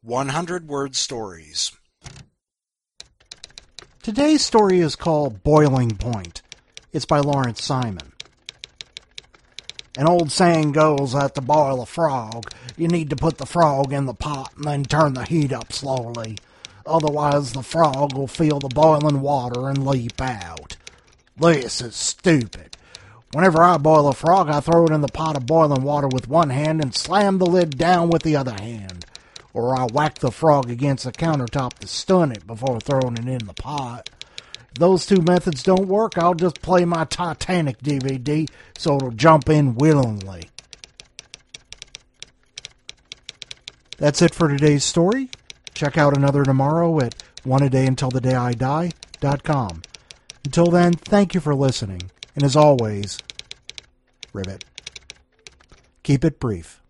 100-word stories. Today's story is called Boiling Point. It's by Lawrence Simon. An old saying goes that to boil a frog, you need to put the frog in the pot and then turn the heat up slowly. Otherwise, the frog will feel the boiling water and leap out. This is stupid. Whenever I boil a frog, I throw it in the pot of boiling water with one hand and slam the lid down with the other hand. Or I whack the frog against the countertop to stun it before throwing it in the pot. If those two methods don't work, I'll just play my Titanic DVD so it'll jump in willingly. That's it for today's story. Check out another tomorrow at oneadayuntilthedayidie.com. Until then, thank you for listening. And as always, Ribbit. Keep it brief.